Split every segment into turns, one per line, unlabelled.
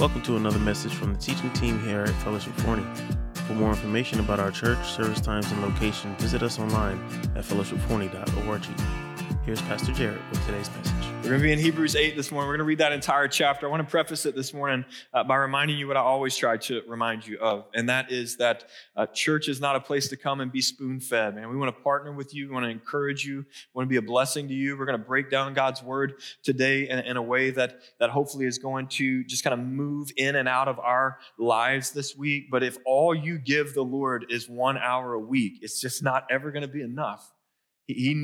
Welcome to another message from the teaching team here at Fellowship Forney. For more information about our church, service times, and location, visit us online at fellowshipforney.org. Here's Pastor Jared with today's message.
We're going to be in Hebrews 8 this morning. We're going to read that entire chapter. I want to preface it this morning by reminding you what I always try to remind you of, and that is that church is not a place to come and be spoon-fed, man. We want to partner with you. We want to encourage you. We want to be a blessing to you. We're going to break down God's word today in a way that hopefully is going to just kind of move in and out of our lives this week. But if all you give the Lord is 1 hour a week, it's just not ever going to be enough. He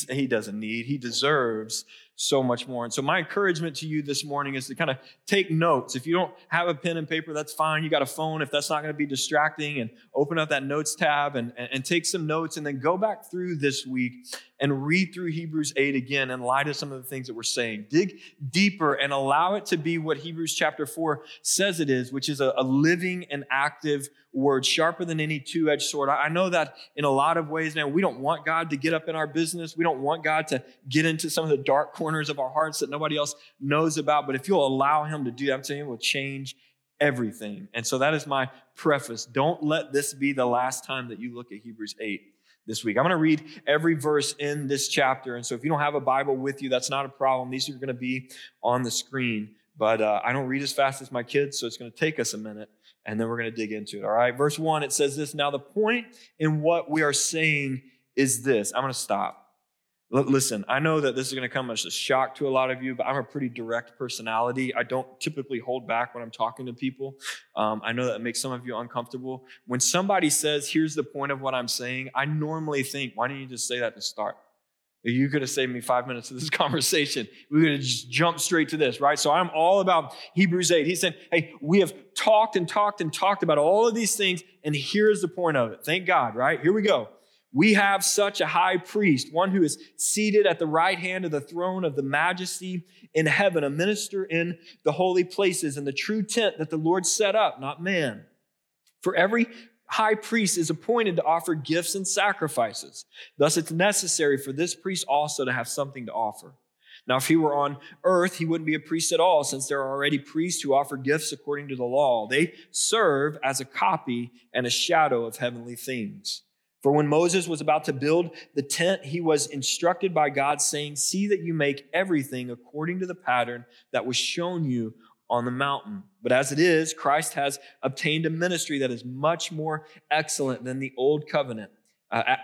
deserves so much more. And so my encouragement to you this morning is to kind of take notes. If you don't have a pen and paper, that's fine. You got a phone. If that's not going to be distracting, and open up that notes tab and take some notes, and then go back through this week and read through Hebrews 8 again in light of some of the things that we're saying. Dig deeper and allow it to be what Hebrews chapter 4 says it is, which is a living and active word, sharper than any two-edged sword. I know that in a lot of ways now, we don't want God to get up in our business. We don't want God to get into some of the dark corners of our hearts that nobody else knows about. But if you'll allow him to do that, I'm telling you, it will change everything. And so that is my preface. Don't let this be the last time that you look at Hebrews 8 this week. I'm going to read every verse in this chapter. And so if you don't have a Bible with you, that's not a problem. These are going to be on the screen. But I don't read as fast as my kids, so it's going to take us a minute, and then we're going to dig into it. All right, verse 1, it says this: "Now the point in what we are saying is this." I'm going to stop. Listen, I know that this is going to come as a shock to a lot of you, but I'm a pretty direct personality. I don't typically hold back when I'm talking to people. I know that makes some of you uncomfortable. When somebody says, "Here's the point of what I'm saying," I normally think, why didn't you just say that to start? You could have saved me 5 minutes of this conversation. We could have just jumped straight to this, right? So I'm all about Hebrews 8. He said, hey, we have talked about all of these things, and here's the point of it. Thank God, right? Here we go. We have such a high priest, one who is seated at the right hand of the throne of the majesty in heaven, a minister in the holy places, in the true tent that the Lord set up, not man. For every high priest is appointed to offer gifts and sacrifices. Thus, it's necessary for this priest also to have something to offer. Now, if he were on earth, he wouldn't be a priest at all, since there are already priests who offer gifts according to the law. They serve as a copy and a shadow of heavenly things. For when Moses was about to build the tent, he was instructed by God, saying, "See that you make everything according to the pattern that was shown you on the mountain. But as it is, Christ has obtained a ministry that is much more excellent than the old covenant. As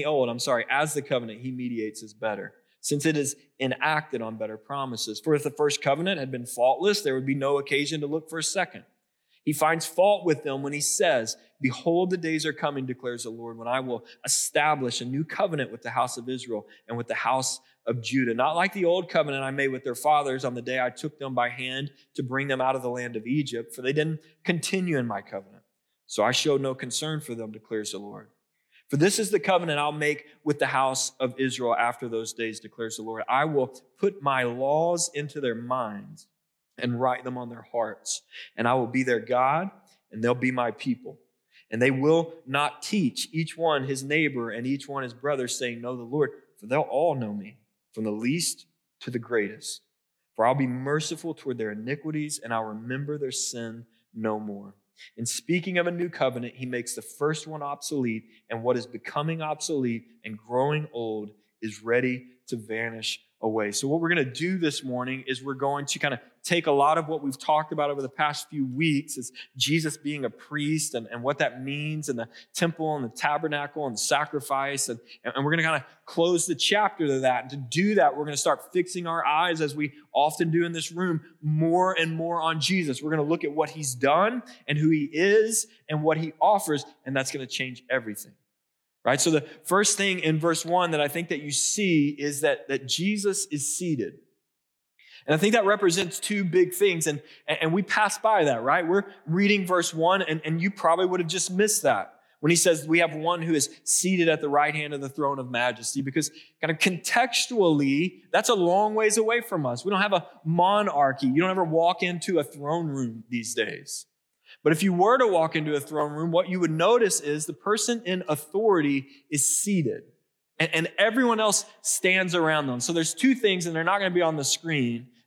the covenant he mediates is better, since it is enacted on better promises. For if the first covenant had been faultless, there would be no occasion to look for a second. He finds fault with them when he says, 'Behold, the days are coming, declares the Lord, when I will establish a new covenant with the house of Israel and with the house of Judah, not like the old covenant I made with their fathers on the day I took them by hand to bring them out of the land of Egypt, for they didn't continue in my covenant. So I showed no concern for them, declares the Lord. For this is the covenant I'll make with the house of Israel after those days, declares the Lord. I will put my laws into their minds and write them on their hearts. And I will be their God, and they'll be my people. And they will not teach each one his neighbor and each one his brother, saying, know the Lord, for they'll all know me, from the least to the greatest. For I'll be merciful toward their iniquities, and I'll remember their sin no more. In speaking of a new covenant, he makes the first one obsolete, and what is becoming obsolete and growing old is ready to vanish away. So what we're going to do this morning is we're going to kind of take a lot of what we've talked about over the past few weeks, is Jesus being a priest and what that means, and the temple and the tabernacle and the sacrifice. And we're going to kind of close the chapter to that. And to do that, we're going to start fixing our eyes, as we often do in this room, more and more on Jesus. We're going to look at what he's done and who he is and what he offers, and that's going to change everything. Right? So the first thing in verse 1 that I think that you see is that Jesus is seated. And I think that represents two big things. And we pass by that, right? We're reading verse 1, and you probably would have just missed that when he says we have one who is seated at the right hand of the throne of majesty, because kind of contextually, that's a long ways away from us. We don't have a monarchy. You don't ever walk into a throne room these days. But if you were to walk into a throne room, what you would notice is the person in authority is seated, and everyone else stands around them. So there's two things, and they're not going to be on the screen,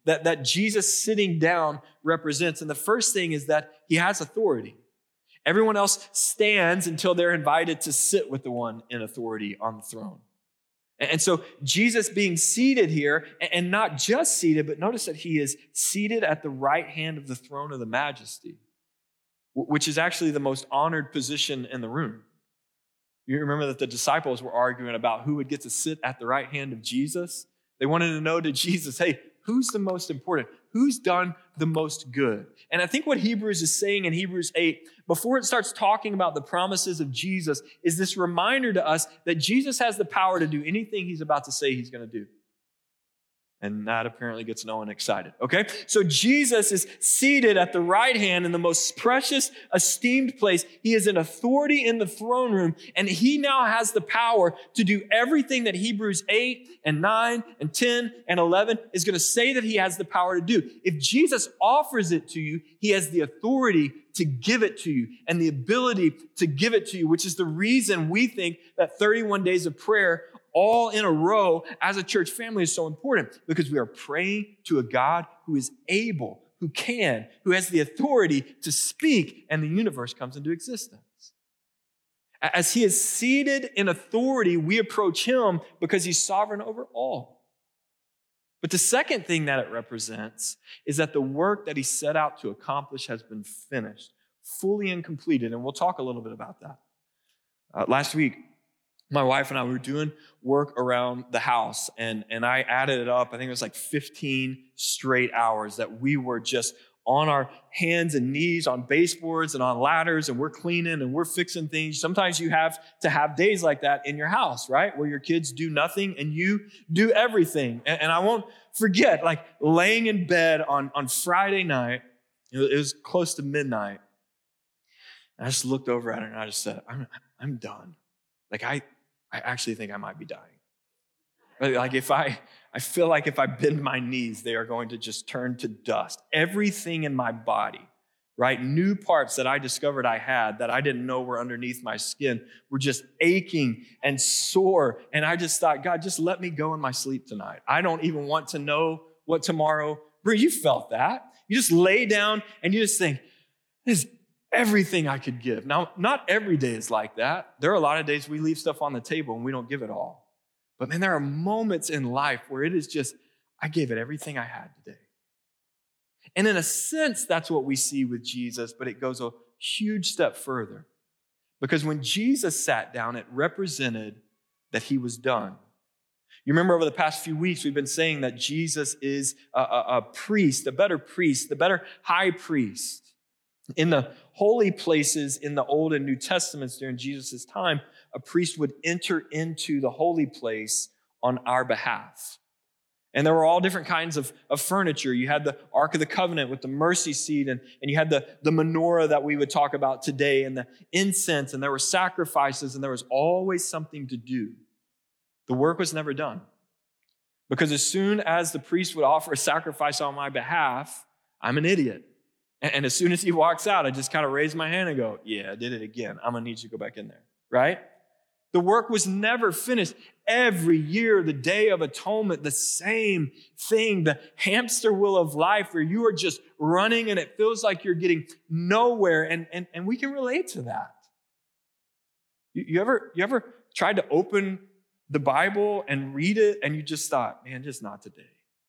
that Jesus sitting down represents. And the first thing is that he has authority. Everyone else stands until they're invited to sit with the one in authority on the throne. And so Jesus being seated here, and not just seated, but notice that he is seated at the right hand of the throne of the majesty, which is actually the most honored position in the room. You remember that the disciples were arguing about who would get to sit at the right hand of Jesus. They wanted to know to Jesus, hey, who's the most important? Who's done the most good? And I think what Hebrews is saying in Hebrews 8, before it starts talking about the promises of Jesus, is this reminder to us that Jesus has the power to do anything he's about to say he's going to do. And that apparently gets no one excited, okay? So Jesus is seated at the right hand in the most precious, esteemed place. He is in authority in the throne room, and he now has the power to do everything that Hebrews 8 and 9 and 10 and 11 is going to say that he has the power to do. If Jesus offers it to you, he has the authority to give it to you and the ability to give it to you, which is the reason we think that 31 days of prayer all in a row as a church family is so important, because we are praying to a God who is able, who can, who has the authority to speak, and the universe comes into existence. As he is seated in authority, we approach him because he's sovereign over all. But the second thing that it represents is that the work that he set out to accomplish has been finished, fully and completed, and we'll talk a little bit about that. Last week, my wife and I were doing work around the house, and I added it up. I think it was like 15 straight hours that we were just on our hands and knees on baseboards and on ladders, and we're cleaning and we're fixing things. Sometimes you have to have days like that in your house, right? Where your kids do nothing and you do everything. And I won't forget, like laying in bed on Friday night, it was close to midnight. And I just looked over at her and I just said, I'm done. Like I actually think I might be dying. Like I feel like if I bend my knees, they are going to just turn to dust. Everything in my body, right? New parts that I discovered I had that I didn't know were underneath my skin were just aching and sore. And I just thought, God, just let me go in my sleep tonight. I don't even want to know what tomorrow brings. You felt that. You just lay down and you just think, this is everything I could give. Now, not every day is like that. There are a lot of days we leave stuff on the table and we don't give it all. But man, there are moments in life where it is just, I gave it everything I had today. And in a sense, that's what we see with Jesus, but it goes a huge step further. Because when Jesus sat down, it represented that he was done. You remember over the past few weeks, we've been saying that Jesus is a priest, a better high priest. In the holy places in the Old and New Testaments during Jesus' time, a priest would enter into the holy place on our behalf. And there were all different kinds of furniture. You had the Ark of the Covenant with the mercy seat, and you had the menorah that we would talk about today, and the incense, and there were sacrifices, and there was always something to do. The work was never done. Because as soon as the priest would offer a sacrifice on my behalf, I'm an idiot. And as soon as he walks out, I just kind of raise my hand and go, yeah, I did it again. I'm going to need you to go back in there, right? The work was never finished. Every year, the Day of Atonement, the same thing, the hamster wheel of life where you are just running and it feels like you're getting nowhere. And we can relate to that. You ever tried to open the Bible and read it and you just thought, man, just not today.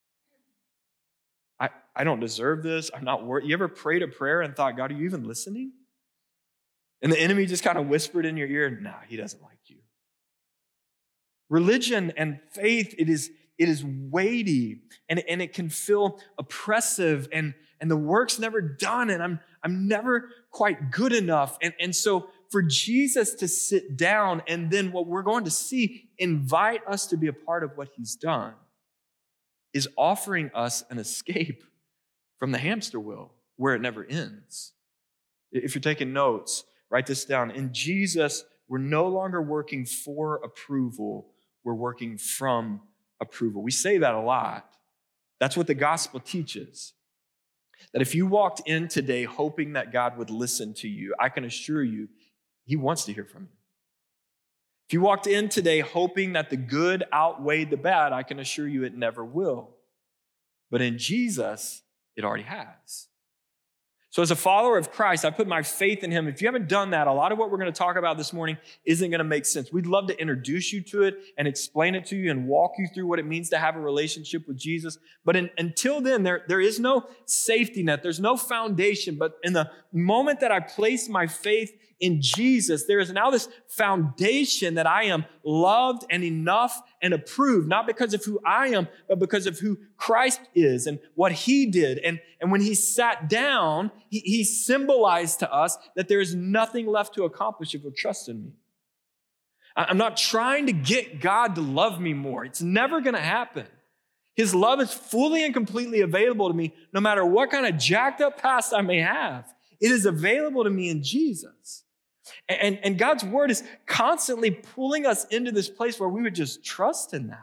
I don't deserve this. I'm not worthy. You ever prayed a prayer and thought, God, are you even listening? And the enemy just kind of whispered in your ear, nah, he doesn't like you. Religion and faith, it is weighty and it can feel oppressive and the work's never done and I'm never quite good enough. And so for Jesus to sit down and then what we're going to see, invite us to be a part of what he's done, is offering us an escape from the hamster wheel where it never ends. If you're taking notes, write this down. In Jesus, we're no longer working for approval. We're working from approval. We say that a lot. That's what the gospel teaches. That if you walked in today hoping that God would listen to you, I can assure you, he wants to hear from you. If you walked in today hoping that the good outweighed the bad, I can assure you it never will. But in Jesus, it already has. So as a follower of Christ, I put my faith in him. If you haven't done that, a lot of what we're going to talk about this morning isn't going to make sense. We'd love to introduce you to it and explain it to you and walk you through what it means to have a relationship with Jesus. But until then, there is no safety net. There's no foundation. But in the moment that I place my faith in Jesus, there is now this foundation that I am loved and enough and approved, not because of who I am, but because of who Christ is and what he did. And when he sat down, he symbolized to us that there is nothing left to accomplish if you'll trust in me. I'm not trying to get God to love me more. It's never going to happen. His love is fully and completely available to me, no matter what kind of jacked up past I may have. It is available to me in Jesus. And God's word is constantly pulling us into this place where we would just trust in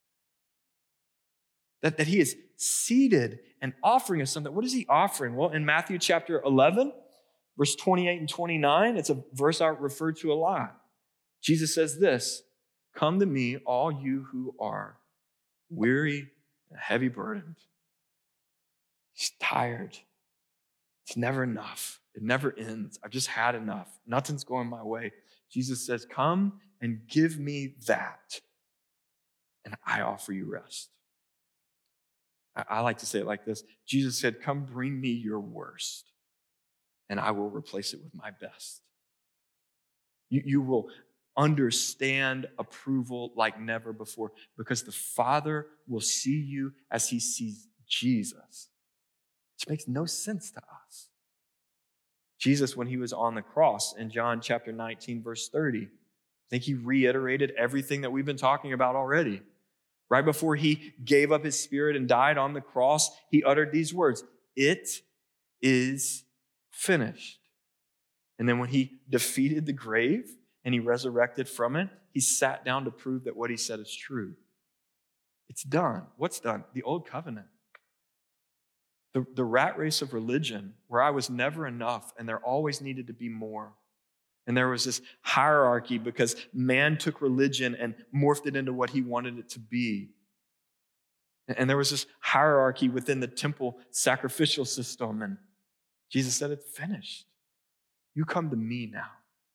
that he is seated and offering us something. What is he offering? Well, in Matthew chapter 11, verse 28 and 29, it's a verse I refer to a lot. Jesus says this, "Come to me, all you who are weary and heavy burdened." He's tired. It's never enough. It never ends. I've just had enough. Nothing's going my way. Jesus says, "Come and give me that, and I offer you rest." I like to say it like this. Jesus said, "Come bring me your worst, and I will replace it with my best." You will understand approval like never before because the Father will see you as he sees Jesus, which makes no sense to us. Jesus, when he was on the cross in John chapter 19, verse 30, I think he reiterated everything that we've been talking about already. Right before he gave up his spirit and died on the cross, he uttered these words, "It is finished." And then when he defeated the grave and he resurrected from it, he sat down to prove that what he said is true. It's done. What's done? The old covenant. The rat race of religion where I was never enough and there always needed to be more. And there was this hierarchy because man took religion and morphed it into what he wanted it to be. And there was this hierarchy within the temple sacrificial system. And Jesus said, "It's finished. You come to me now.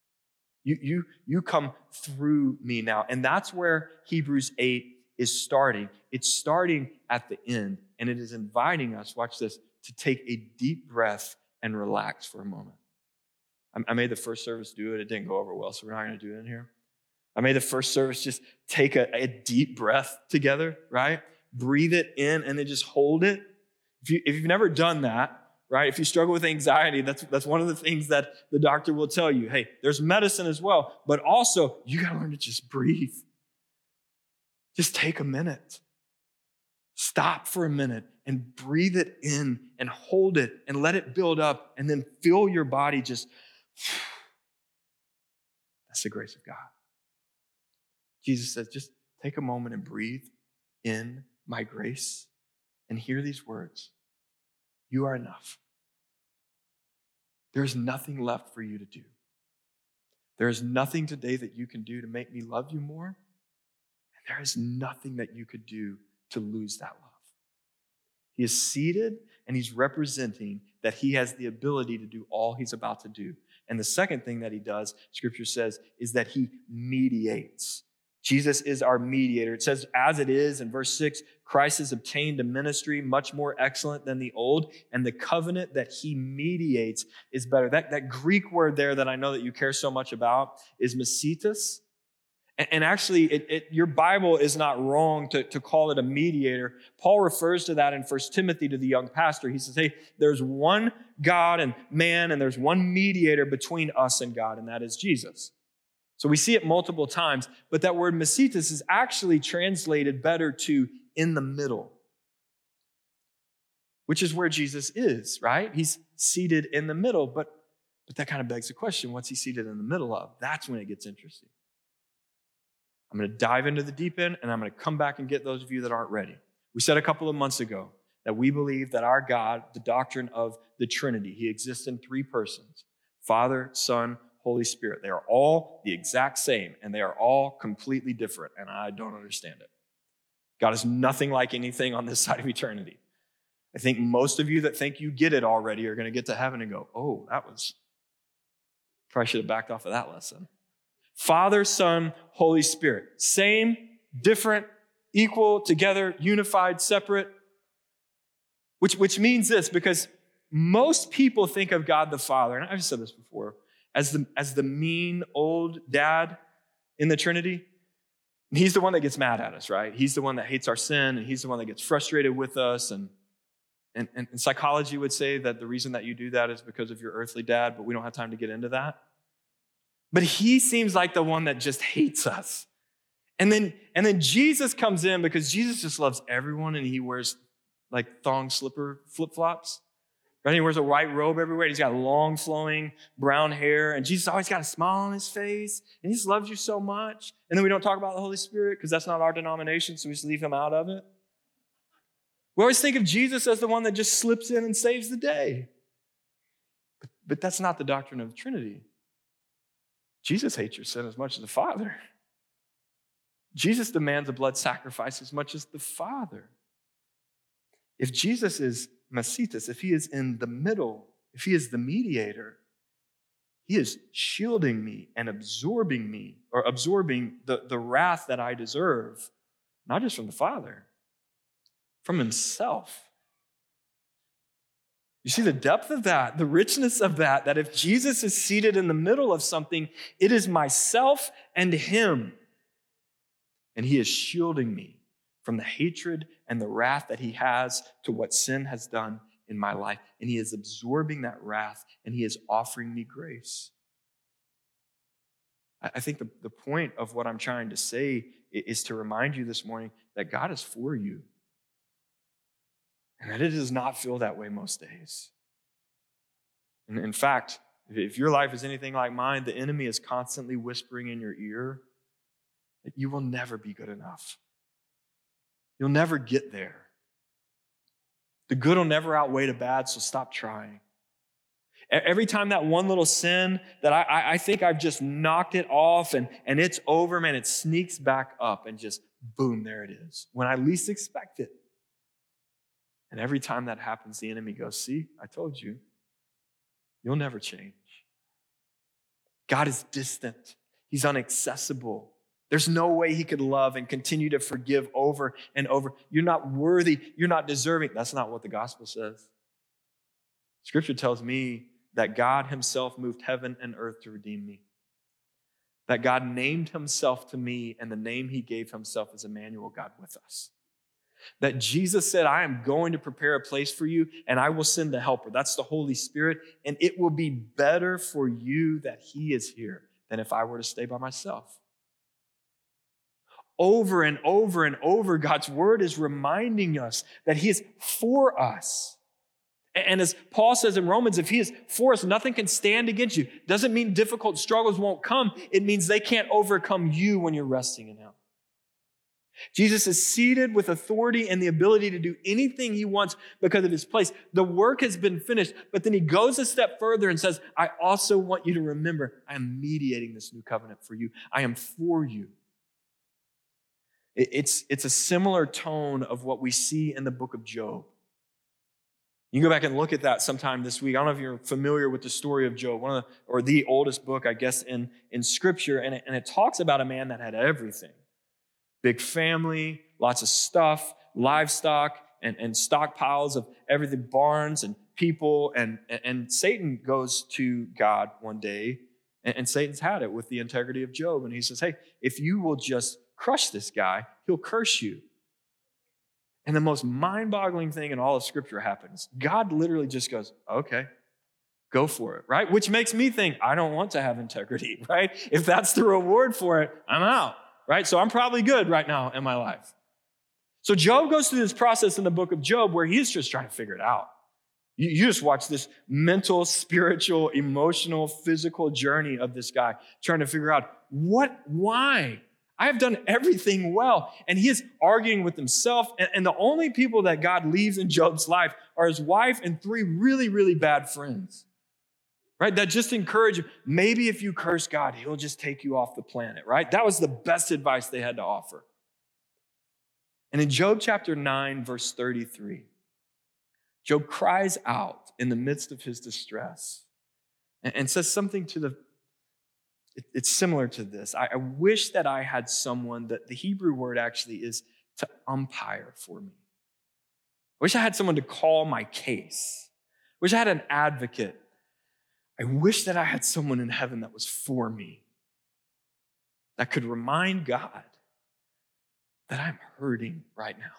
You come through me now." And that's where Hebrews 8 is starting. It's starting at the end. And it is inviting us, watch this, to take a deep breath and relax for a moment. I made the first service do it. It didn't go over well, so we're not going to do it in here. I made the first service just take a deep breath together, right? Breathe it in and then just hold it. If you've never done that, right? If you struggle with anxiety, that's one of the things that the doctor will tell you. Hey, there's medicine as well, but also you got to learn to just breathe. Just take a minute. Stop for a minute and breathe it in and hold it and let it build up and then feel your body just. That's the grace of God. Jesus says, just take a moment and breathe in my grace and hear these words. You are enough. There is nothing left for you to do. There is nothing today that you can do to make me love you more. And there is nothing that you could do to lose that love. He is seated and he's representing that he has the ability to do all he's about to do. And the second thing that he does, Scripture says, is that he mediates. Jesus is our mediator. It says, as it is in verse 6, Christ has obtained a ministry much more excellent than the old, and the covenant that he mediates is better. That Greek word there that I know that you care so much about is mesitas. And actually, your Bible is not wrong to call it a mediator. Paul refers to that in 1 Timothy to the young pastor. He says, hey, there's one God and man, and there's one mediator between us and God, and that is Jesus. So we see it multiple times, but that word mesitas is actually translated better to in the middle, which is where Jesus is, right? He's seated in the middle, but that kind of begs the question, what's he seated in the middle of? That's when it gets interesting. I'm going to dive into the deep end, and I'm going to come back and get those of you that aren't ready. We said a couple of months ago that we believe that our God, the doctrine of the Trinity, he exists in three persons, Father, Son, Holy Spirit. They are all the exact same, and they are all completely different, and I don't understand it. God is nothing like anything on this side of eternity. I think most of you that think you get it already are going to get to heaven and go, oh, probably should have backed off of that lesson. Father, Son, Holy Spirit. Same, different, equal, together, unified, separate. Which means this, because most people think of God the Father, and I've said this before, as the mean old dad in the Trinity. He's the one that gets mad at us, right? He's the one that hates our sin, and he's the one that gets frustrated with us. And psychology would say that the reason that you do that is because of your earthly dad, but we don't have time to get into that. But he seems like the one that just hates us. And then Jesus comes in because Jesus just loves everyone, and he wears like thong slipper flip-flops. Right? He wears a white robe everywhere. He's got long flowing brown hair, and Jesus always got a smile on his face, and he just loves you so much. And then we don't talk about the Holy Spirit because that's not our denomination, so we just leave him out of it. We always think of Jesus as the one that just slips in and saves the day. But that's not the doctrine of the Trinity. Jesus hates your sin as much as the Father. Jesus demands a blood sacrifice as much as the Father. If Jesus is Mesitas, if he is in the middle, if he is the mediator, he is shielding me and absorbing the wrath that I deserve, not just from the Father, from himself. You see the depth of that, the richness of that if Jesus is seated in the middle of something, it is myself and him. And he is shielding me from the hatred and the wrath that he has to what sin has done in my life. And he is absorbing that wrath, and he is offering me grace. I think the point of what I'm trying to say is to remind you this morning that God is for you. And that it does not feel that way most days. And in fact, if your life is anything like mine, the enemy is constantly whispering in your ear that you will never be good enough. You'll never get there. The good will never outweigh the bad, so stop trying. Every time that one little sin that I think I've just knocked it off and it's over, man, it sneaks back up and just boom, there it is. When I least expect it. And every time that happens, the enemy goes, see, I told you, you'll never change. God is distant. He's inaccessible. There's no way he could love and continue to forgive over and over. You're not worthy. You're not deserving. That's not what the gospel says. Scripture tells me that God himself moved heaven and earth to redeem me. That God named himself to me, and the name he gave himself is Emmanuel, God with us. That Jesus said, I am going to prepare a place for you, and I will send the helper. That's the Holy Spirit, and it will be better for you that he is here than if I were to stay by myself. Over and over and over, God's word is reminding us that he is for us. And as Paul says in Romans, if he is for us, nothing can stand against you. Doesn't mean difficult struggles won't come. It means they can't overcome you when you're resting in him. Jesus is seated with authority and the ability to do anything he wants because of his place. The work has been finished, but then he goes a step further and says, I also want you to remember, I am mediating this new covenant for you. I am for you. It's a similar tone of what we see in the book of Job. You can go back and look at that sometime this week. I don't know if you're familiar with the story of Job, the oldest book, I guess, in Scripture, and it talks about a man that had everything. Big family, lots of stuff, livestock, and stockpiles of everything, barns and people. And Satan goes to God one day, and Satan's had it with the integrity of Job. And he says, hey, if you will just crush this guy, he'll curse you. And the most mind-boggling thing in all of Scripture happens. God literally just goes, okay, go for it, right? Which makes me think, I don't want to have integrity, right? If that's the reward for it, I'm out. Right? So I'm probably good right now in my life. So Job goes through this process in the book of Job where he's just trying to figure it out. You just watch this mental, spiritual, emotional, physical journey of this guy trying to figure out why? I have done everything well. And he is arguing with himself. And the only people that God leaves in Job's life are his wife and 3 really, really bad friends. Right? That just encourage you. Maybe if you curse God, he'll just take you off the planet, right? That was the best advice they had to offer. And in Job chapter 9, verse 33, Job cries out in the midst of his distress and says something it's similar to this. I wish that I had someone, that the Hebrew word actually is to umpire for me. I wish I had someone to call my case. I wish I had an advocate. I wish that I had someone in heaven that was for me, that could remind God that I'm hurting right now,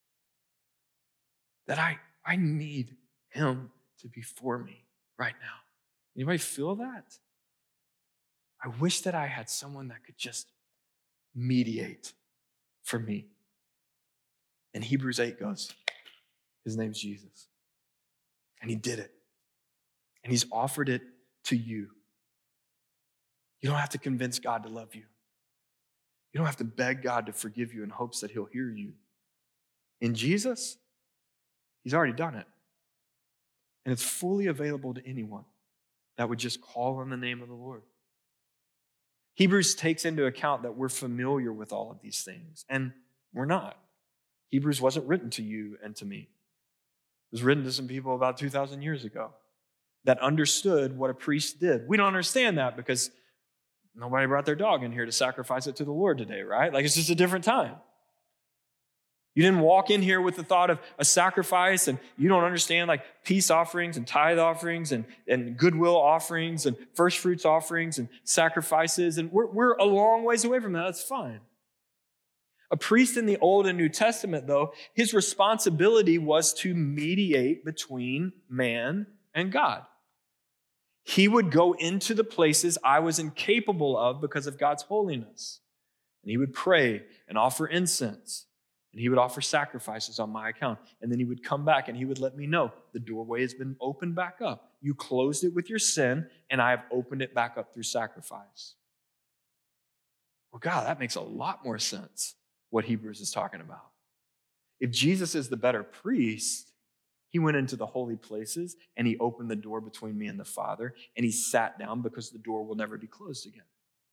that I need him to be for me right now. Anybody feel that? I wish that I had someone that could just mediate for me. And Hebrews 8 goes, his name's Jesus. And he did it. And he's offered it to you. You don't have to convince God to love you. You don't have to beg God to forgive you in hopes that he'll hear you. In Jesus, he's already done it. And it's fully available to anyone that would just call on the name of the Lord. Hebrews takes into account that we're familiar with all of these things, and we're not. Hebrews wasn't written to you and to me. It was written to some people about 2,000 years ago that understood what a priest did. We don't understand that because nobody brought their dog in here to sacrifice it to the Lord today, right? Like, it's just a different time. You didn't walk in here with the thought of a sacrifice, and you don't understand like peace offerings and tithe offerings and goodwill offerings and first fruits offerings and sacrifices. And we're a long ways away from that. That's fine. A priest in the Old and New Testament, though, his responsibility was to mediate between man and God. He would go into the places I was incapable of because of God's holiness. And he would pray and offer incense. And he would offer sacrifices on my account. And then he would come back and he would let me know the doorway has been opened back up. You closed it with your sin, and I have opened it back up through sacrifice. Well, God, that makes a lot more sense, what Hebrews is talking about. If Jesus is the better priest, he went into the holy places and he opened the door between me and the Father, and he sat down because the door will never be closed again.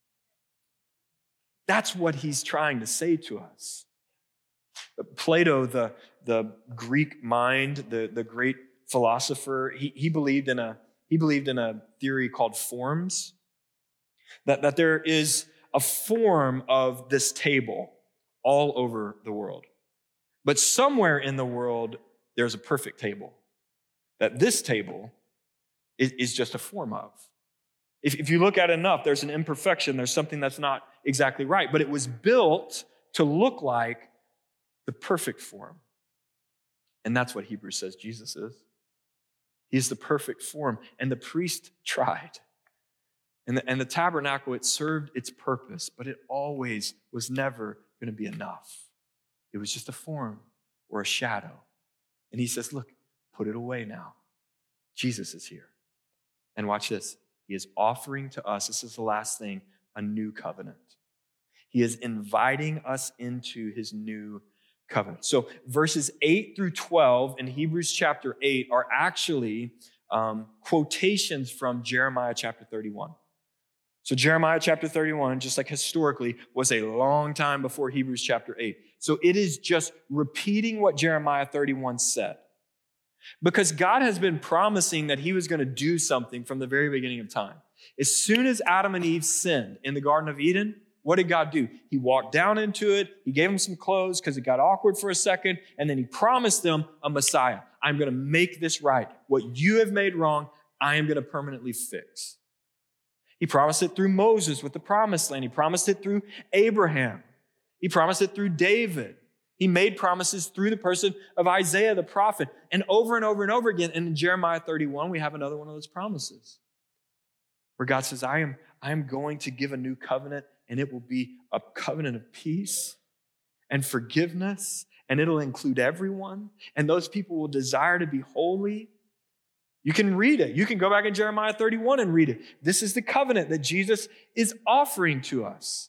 That's what he's trying to say to us. Plato, the Greek mind, the great philosopher, he believed in a theory called forms, that there is a form of this table all over the world. But somewhere in the world, there's a perfect table that this table is just a form of. If you look at it enough, there's an imperfection, there's something that's not exactly right, but it was built to look like the perfect form. And that's what Hebrews says Jesus is. He's the perfect form. And the priest tried. And the tabernacle, it served its purpose, but it always was never going to be enough. It was just a form or a shadow. And he says, look, put it away now. Jesus is here. And watch this. He is offering to us, this is the last thing, a new covenant. He is inviting us into his new covenant. So verses 8 through 12 in Hebrews chapter 8 are actually quotations from Jeremiah chapter 31. So Jeremiah chapter 31, just like historically, was a long time before Hebrews chapter 8. So it is just repeating what Jeremiah 31 said. Because God has been promising that he was going to do something from the very beginning of time. As soon as Adam and Eve sinned in the Garden of Eden, what did God do? He walked down into it. He gave them some clothes because it got awkward for a second. And then he promised them a Messiah. I'm going to make this right. What you have made wrong, I am going to permanently fix. He promised it through Moses with the promised land. He promised it through Abraham. He promised it through David. He made promises through the person of Isaiah the prophet. And over and over and over again. And in Jeremiah 31, we have another one of those promises where God says, I am going to give a new covenant, and it will be a covenant of peace and forgiveness, and it'll include everyone, and those people will desire to be holy. You can read it. You can go back in Jeremiah 31 and read it. This is the covenant that Jesus is offering to us.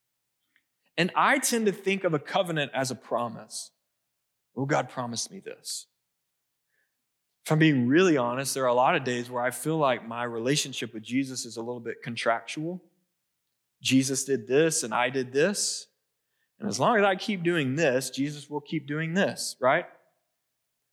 And I tend to think of a covenant as a promise. Oh, God promised me this. If I'm being really honest, there are a lot of days where I feel like my relationship with Jesus is a little bit contractual. Jesus did this and I did this. And as long as I keep doing this, Jesus will keep doing this, right?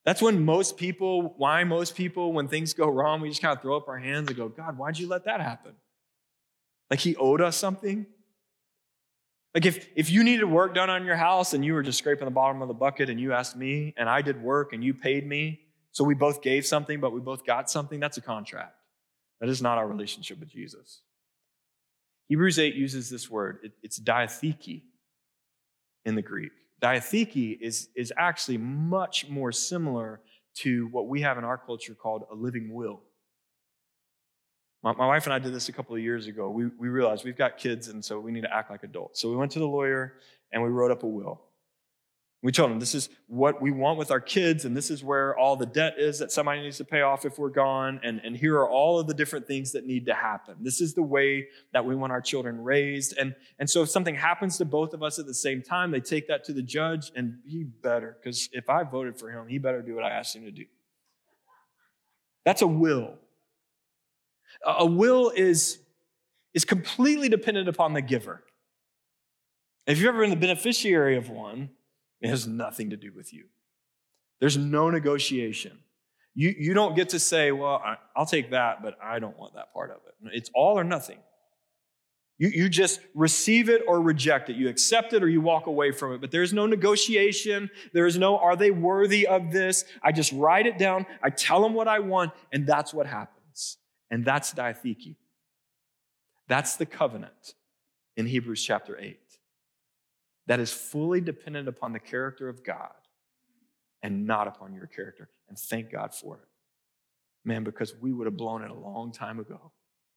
That's why most people, when things go wrong, we just kind of throw up our hands and go, God, why'd you let that happen? Like he owed us something? Like if you needed work done on your house and you were just scraping the bottom of the bucket and you asked me and I did work and you paid me, so we both gave something, but we both got something, that's a contract. That is not our relationship with Jesus. Hebrews 8 uses this word. It's diatheke in the Greek. Diatheke is actually much more similar to what we have in our culture called a living will. My wife and I did this a couple of years ago. We realized we've got kids, and so we need to act like adults. So we went to the lawyer, and we wrote up a will. We told him this is what we want with our kids, and this is where all the debt is that somebody needs to pay off if we're gone, and here are all of the different things that need to happen. This is the way that we want our children raised. And so if something happens to both of us at the same time, they take that to the judge, and he better, because if I voted for him, he better do what I asked him to do. That's a will. A will is completely dependent upon the giver. If you've ever been the beneficiary of one, it has nothing to do with you. There's no negotiation. You don't get to say, well, I'll take that, but I don't want that part of it. It's all or nothing. You just receive it or reject it. You accept it or you walk away from it. But there's no negotiation. There's no, are they worthy of this? I just write it down. I tell them what I want, and that's what happens. And that's diatheke. That's the covenant in Hebrews chapter 8. That is fully dependent upon the character of God and not upon your character. And thank God for it. Man, because we would have blown it a long time ago.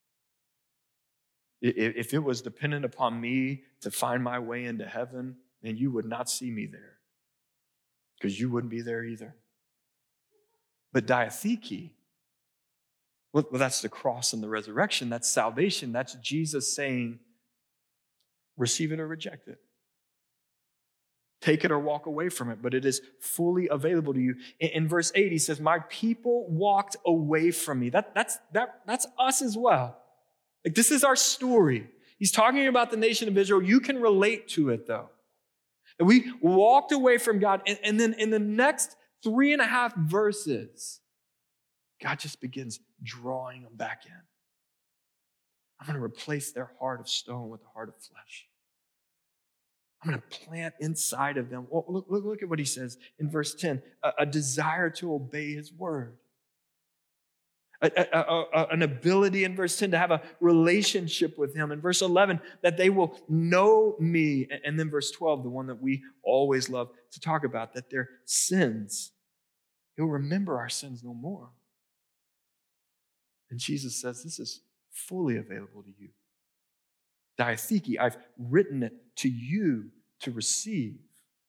If it was dependent upon me to find my way into heaven, then you would not see me there. Because you wouldn't be there either. But diatheke, well, that's the cross and the resurrection. That's salvation. That's Jesus saying, receive it or reject it. Take it or walk away from it, but it is fully available to you. In verse 8, he says, my people walked away from me. That's us as well. Like, this is our story. He's talking about the nation of Israel. You can relate to it, though. And we walked away from God, and then in the next 3.5 verses, God just begins drawing them back in. I'm going to replace their heart of stone with a heart of flesh. I'm going to plant inside of them. Well, look at what he says in verse 10. A desire to obey his word. An ability in verse 10 to have a relationship with him. In verse 11, that they will know me. And then verse 12, the one that we always love to talk about, that their sins, he'll remember our sins no more. And Jesus says, this is fully available to you. Diatheke, I've written it to you to receive.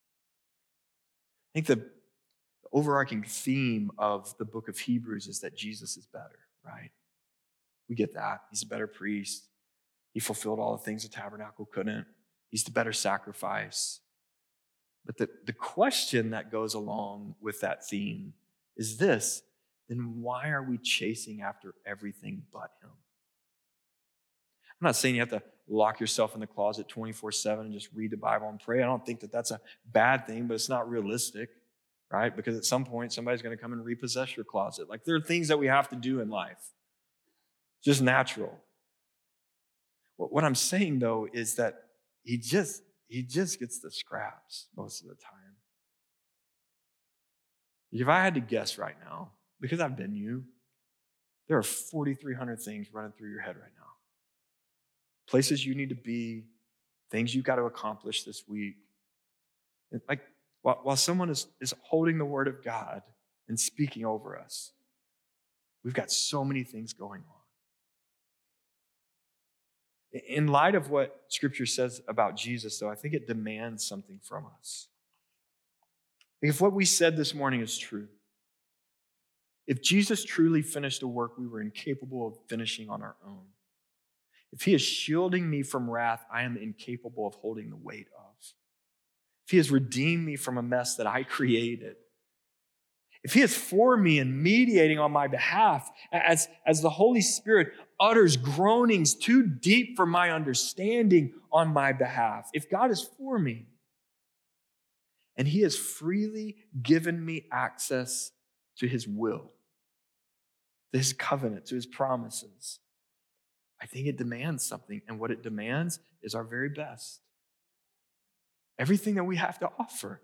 I think the overarching theme of the book of Hebrews is that Jesus is better, right? We get that. He's a better priest. He fulfilled all the things the tabernacle couldn't. He's the better sacrifice. But the question that goes along with that theme is this: then why are we chasing after everything but him? I'm not saying you have to lock yourself in the closet 24/7 and just read the Bible and pray. I don't think that that's a bad thing, but it's not realistic, right? Because at some point, somebody's going to come and repossess your closet. Like, there are things that we have to do in life. Just natural. What I'm saying, though, is that he just gets the scraps most of the time. If I had to guess right now, because I've been you, there are 4,300 things running through your head right now. Places you need to be, things you've got to accomplish this week. Like, while someone is holding the word of God and speaking over us, we've got so many things going on. In light of what Scripture says about Jesus, though, I think it demands something from us. If what we said this morning is true, if Jesus truly finished a work we were incapable of finishing on our own, if he is shielding me from wrath I am incapable of holding the weight of, if he has redeemed me from a mess that I created, if he is for me and mediating on my behalf, as the Holy Spirit utters groanings too deep for my understanding on my behalf, if God is for me, And he has freely given me access to his will, to his covenant, to his promises. I think it demands something. And what it demands is our very best. Everything that we have to offer.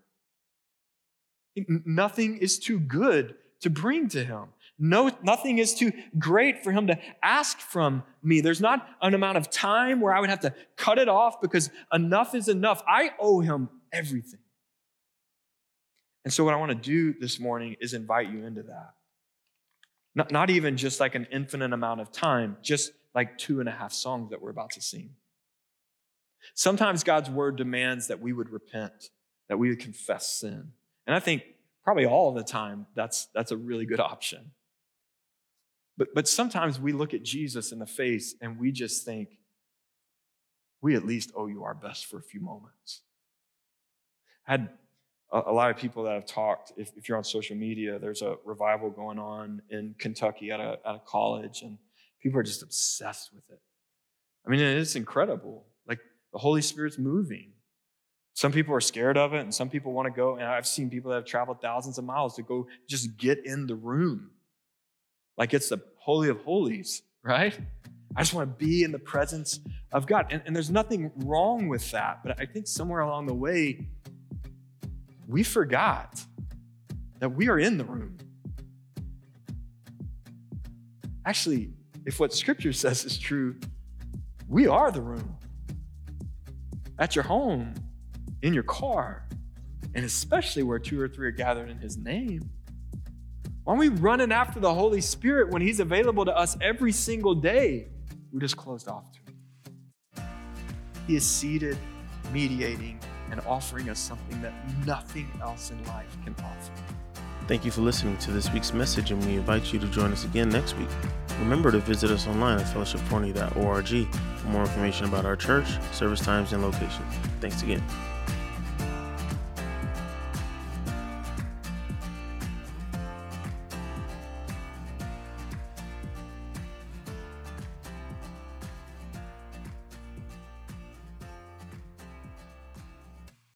Nothing is too good to bring to him. Nothing is too great for him to ask from me. There's not an amount of time where I would have to cut it off because enough is enough. I owe him everything. And so what I want to do this morning is invite you into that. Not even just like an infinite amount of time, just like 2.5 songs that we're about to sing. Sometimes God's word demands that we would repent, that we would confess sin. And I think probably all the time that's a really good option. But sometimes we look at Jesus in the face and we just think, we at least owe you our best for a few moments. I had a lot of people that have talked, if you're on social media, there's a revival going on in Kentucky at a college, and people are just obsessed with it. I mean, it's incredible. Like, the Holy Spirit's moving. Some people are scared of it, and some people want to go, and I've seen people that have traveled thousands of miles to go just get in the room. Like it's the Holy of Holies, right? I just want to be in the presence of God. And there's nothing wrong with that, but I think somewhere along the way, we forgot that we are in the room. Actually, if what Scripture says is true, we are the room. At your home, in your car, and especially where 2 or 3 are gathered in his name. Why are we running after the Holy Spirit when he's available to us every single day? We just closed off to him. He is seated, mediating, and offering us something that nothing else in life can offer.
Thank you for listening to this week's message, and we invite you to join us again next week. Remember to visit us online at fellowshipforney.org for more information about our church, service times, and location. Thanks again.